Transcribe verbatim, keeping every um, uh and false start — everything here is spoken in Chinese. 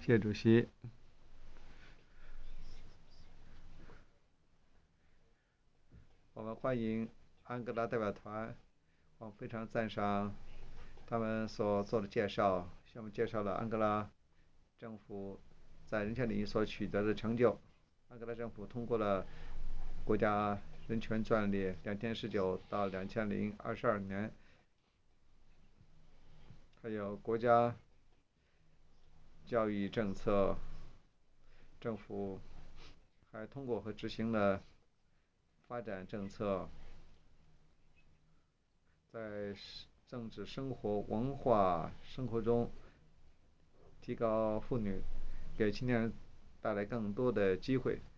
谢谢主席。我们欢迎安哥拉代表团，我非常赞赏他们所做的介绍，向我们介绍了安哥拉政府在人权领域所取得的成就。安哥拉政府通过了国家人权专利两千十九到两千零二十二年，还有国家教育政策，政府还通过和执行了发展政策，在政治生活、文化生活中提高妇女，给青年人带来更多的机会。